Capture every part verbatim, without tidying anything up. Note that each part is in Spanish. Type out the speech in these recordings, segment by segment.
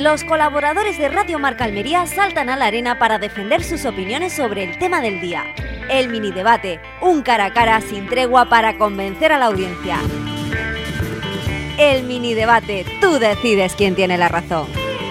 Los colaboradores de Radio Marca Almería saltan a la arena para defender sus opiniones sobre el tema del día. El mini debate, un cara a cara sin tregua para convencer a la audiencia. El mini debate, tú decides quién tiene la razón.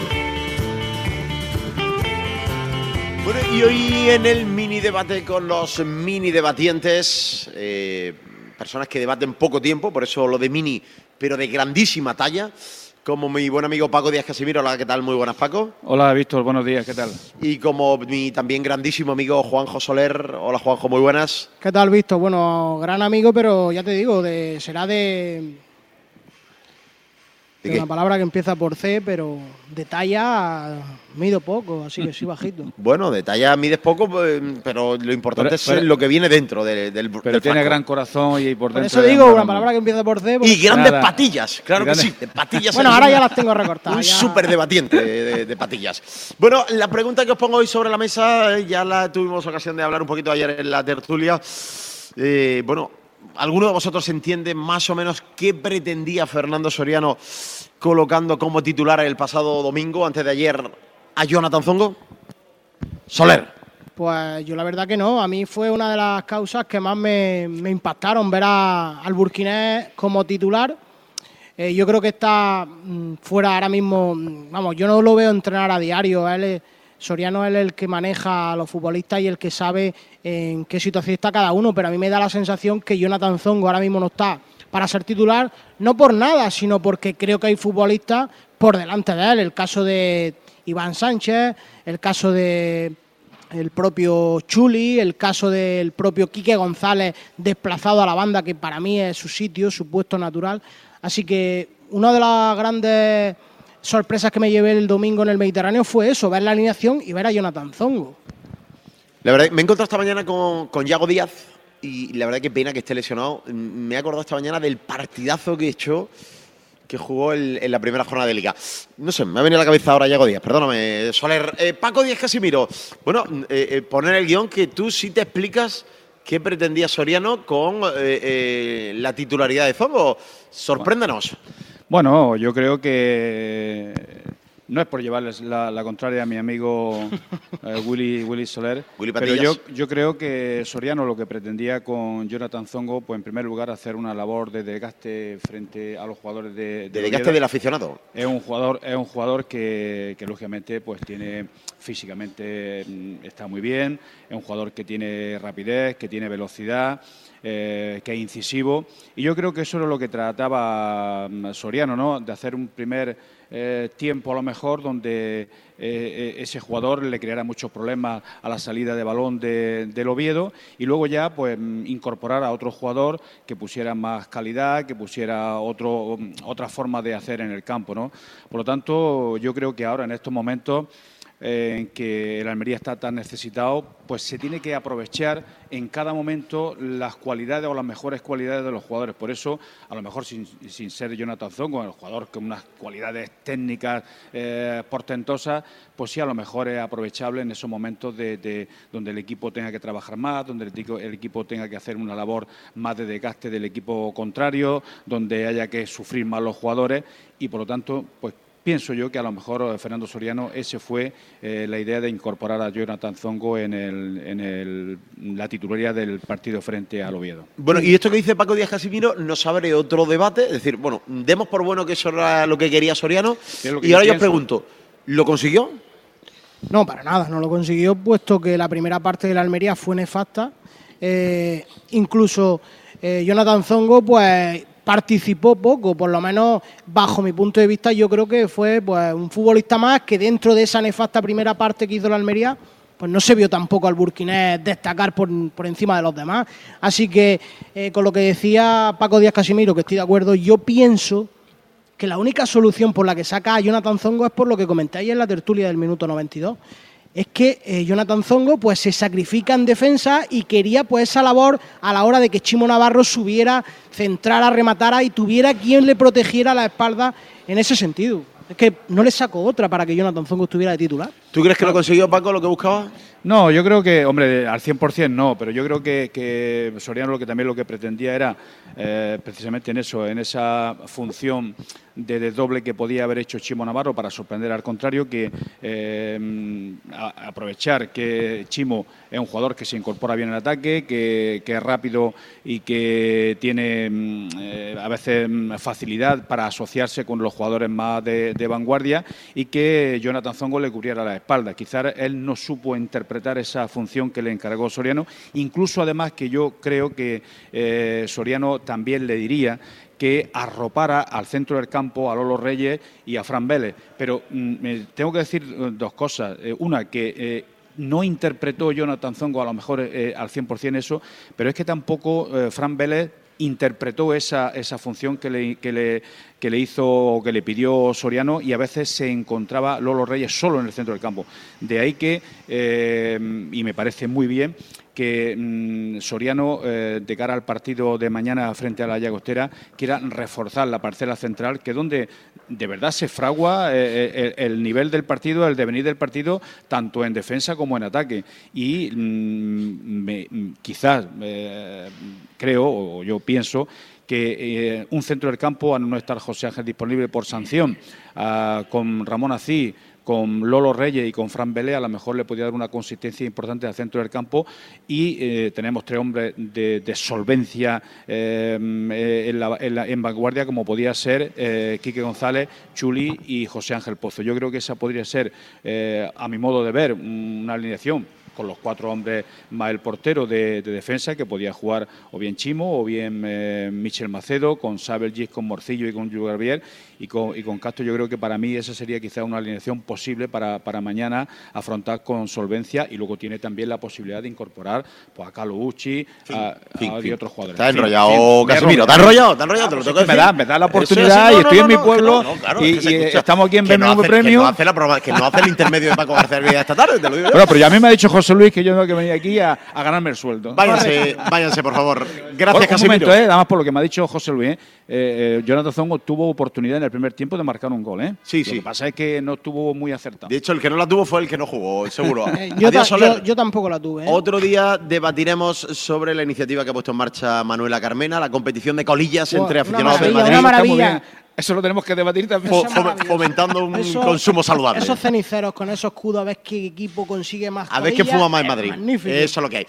Bueno, y hoy en el mini debate con los mini debatientes, eh, personas que debaten poco tiempo, por eso lo de mini, pero de grandísima talla, como mi buen amigo Paco Díaz Casimiro. Hola, ¿qué tal? Muy buenas, Paco. Hola, Víctor, buenos días, ¿qué tal? Y como mi también grandísimo amigo Juanjo Soler. Hola, Juanjo, muy buenas. ¿Qué tal, Víctor? Bueno, gran amigo, pero ya te digo, de, será de... ¿De de qué? una palabra que empieza por C, pero de talla mido poco, así que soy bajito. Bueno, de talla mides poco, pues, pero lo importante Pero- es pero- lo que viene dentro de- del, Pero del tiene frasco. gran corazón y por Por dentro... eso es digo, un una gran palabra que empieza por C. Y porque- grandes Nada. patillas, claro que Grandes- sí, de patillas. Bueno, es ahora un- ya las tengo recortadas. Un ya. súper debatiente de, de- de patillas. Bueno, la pregunta que os pongo hoy sobre la mesa, eh, ya la tuvimos ocasión de hablar un poquito ayer en la tertulia. Eh, bueno, ¿alguno de vosotros entiende más o menos qué pretendía Fernando Soriano colocando como titular el pasado domingo, antes de ayer, a Jonathan Zongo? Soler. Pues yo la verdad que no. A mí fue una de las causas que más me, me impactaron ver a- al burkinés como titular. Eh, yo creo que está mm, fuera ahora mismo. mm, Vamos, yo no lo veo entrenar a diario. Él es- Soriano es el que maneja a los futbolistas y el que sabe en qué situación está cada uno. Pero a mí me da la sensación que Jonathan Zongo ahora mismo no está para ser titular, no por nada, sino porque creo que hay futbolistas por delante de él. El caso de Iván Sánchez, el caso de el propio Chuli, el caso del propio Quique González desplazado a la banda, que para mí es su sitio, su puesto natural. Así que una de las grandes sorpresas que me llevé el domingo en el Mediterráneo fue eso, ver la alineación y ver a Jonathan Zongo. La verdad, me he encontrado esta mañana con, con Yago Díaz y la verdad que pena que esté lesionado. Me he acordado esta mañana del partidazo que echó, que jugó el- en la primera jornada de Liga. No sé, me ha venido a la cabeza ahora Yago Díaz, perdóname, Soler. Eh, Paco Díaz Casimiro, bueno, eh, eh, poner el guión que tú sí te explicas qué pretendía Soriano con eh, eh, la titularidad de Zongo. Sorpréndanos. Bueno, yo creo que no es por llevarles la, la contraria a mi amigo eh, Willy, Willy Soler, Willy pero Patillas. yo, yo creo que Soriano lo que pretendía con Jonathan Zongo, pues en primer lugar hacer una labor de desgaste frente a los jugadores de, De de desgaste Oviedo. del aficionado. Es un jugador, es un jugador que, que lógicamente pues tiene físicamente mm, está muy bien, es un jugador que tiene rapidez, que tiene velocidad, eh, que es incisivo, y yo creo que eso es lo que trataba mm, Soriano, ¿no? De hacer un primer eh, tiempo a lo mejor donde eh, eh, ese jugador le creara muchos problemas a la salida de balón de, del Oviedo, y luego ya pues mm, incorporar a otro jugador que pusiera más calidad, que pusiera otro, mm, otra forma de hacer en el campo, ¿no? Por lo tanto, yo creo que ahora en estos momentos eh, en que el Almería está tan necesitado, pues se tiene que aprovechar en cada momento las cualidades o las mejores cualidades de los jugadores. Por eso, a lo mejor sin, sin ser Jonathan Zongo, el jugador con unas cualidades técnicas eh, portentosas, pues sí, a lo mejor es aprovechable en esos momentos de, de donde el equipo tenga que trabajar más, donde el, equipo- el equipo tenga que hacer una labor más de desgaste del equipo contrario, donde haya que sufrir más los jugadores, y por lo tanto, pues pienso yo que a lo mejor eh, Fernando Soriano, ese fue eh, la idea de incorporar a Jonathan Zongo en, el, en el, la titularidad del partido frente al Oviedo. Bueno, y esto que dice Paco Díaz Casimiro nos abre otro debate. Es decir, bueno, demos por bueno que eso era lo que quería Soriano. Es lo que Y yo ahora yo os pienso. pregunto, ¿lo consiguió? No, para nada, no lo consiguió, puesto que la primera parte de la Almería fue nefasta. Eh, incluso eh, Jonathan Zongo, pues participó poco, por lo menos bajo mi punto de vista. Yo creo que fue pues un futbolista más que dentro de esa nefasta primera parte que hizo la Almería, pues no se vio tampoco al burkinés destacar por, por encima de los demás. Así que eh, con lo que decía Paco Díaz Casimiro, que estoy de acuerdo, yo pienso que la única solución por la que saca a Jonathan Zongo es por lo que comentáis en la tertulia del minuto noventa y dos. Es que eh, Jonathan Zongo pues se sacrifica en defensa y quería pues esa labor a la hora de que Chimo Navarro subiera, centrara, rematara y tuviera quien le protegiera la espalda en ese sentido. Es que no le saco otra para que Jonathan Zongo estuviera de titular. ¿Tú crees que lo consiguió, Paco, lo que buscaba? No, yo creo que, hombre, al cien por cien no, pero yo creo que, que Soriano lo que también lo que pretendía era eh, precisamente en eso, en esa función de desdoble que podía haber hecho Chimo Navarro para sorprender al contrario, que eh, a, aprovechar que Chimo es un jugador que se incorpora bien en ataque, que, que es rápido y que tiene eh, a veces facilidad para asociarse con los jugadores más de, de vanguardia, y que Jonathan Zongo le cubriera la espalda. Quizás él no supo interpretar esa función que le encargó Soriano, incluso además que yo creo que eh, Soriano también le diría que arropara al centro del campo a Lolo Reyes y a Fran Vélez. Pero mm, tengo que decir dos cosas. Eh, una, que eh, no interpretó Jonathan Zongo a lo mejor eh, al cien por cien eso, pero es que tampoco eh, Fran Vélez interpretó esa, esa función que le, que, le, que le hizo o que le pidió Soriano, y a veces se encontraba Lolo Reyes solo en el centro del campo. De ahí que, eh, y me parece muy bien, que mmm, Soriano, eh, de cara al partido de mañana frente a la Llagostera, quiera reforzar la parcela central, que es donde de verdad se fragua eh, el, el nivel del partido, el devenir del partido, tanto en defensa como en ataque. Y mmm, me, quizás eh, creo, o yo pienso, que eh, un centro del campo, a no estar José Ángel disponible por sanción, uh, con Ramón Ací, con Lolo Reyes y con Fran Vélez, a lo mejor le podría dar una consistencia importante al centro del campo, y eh, tenemos tres hombres de, de solvencia eh, en, la, en, la, en vanguardia, como podía ser eh, Quique González, Chuli y José Ángel Pozo. Yo creo que esa podría ser, eh, a mi modo de ver, una alineación con los cuatro hombres más el portero de, de defensa, que podía jugar o bien Chimo o bien eh, Michel Macedo, con Sabel Gis, con Morcillo y con Julio Garbier, y con, y con Castro. Yo creo que para mí esa sería quizá una alineación posible para, para mañana afrontar con solvencia, y luego tiene también la posibilidad de incorporar pues, a Carlos Uchi sí, a, sí, a sí. otros jugadores. Está enrollado, sí, Casimiro, está enrollado, está enrollado, te lo tengo que me decir. da, me da la oportunidad, sí, no, y estoy no, en mi no, pueblo, no, no, claro, y, es que y escucha, estamos aquí en que B M W no hace, Premium. Que no, hace la programa, que no hace el intermedio de Paco García Hervida esta tarde, te lo digo yo. Bueno, pero ya a mí me ha dicho José Luis que yo tengo que venir aquí a, a ganarme el sueldo. Váyanse, váyanse, por favor. Gracias, bueno, Casimiro. Un momento, eh, nada más por lo que me ha dicho José Luis. Eh, eh, Jonathan Zongo tuvo oportunidad en el primer tiempo de marcar un gol, ¿eh? Sí, lo sí. Lo que pasa es que no estuvo muy acertado. De hecho, el que no la tuvo fue el que no jugó, seguro. Eh, yo, Adiós, ta, yo, yo tampoco la tuve. ¿eh? Otro día debatiremos sobre la iniciativa que ha puesto en marcha Manuela Carmena, la competición de colillas oh, entre aficionados del maravilla, Madrid. Una maravilla. Eso lo tenemos que debatir también. Fo fom fomentando un eso, consumo saludable. Esos ceniceros con esos escudos, a ver qué equipo consigue más. A ver qué fuma más en Madrid. Magnífico. Eso es lo que hay.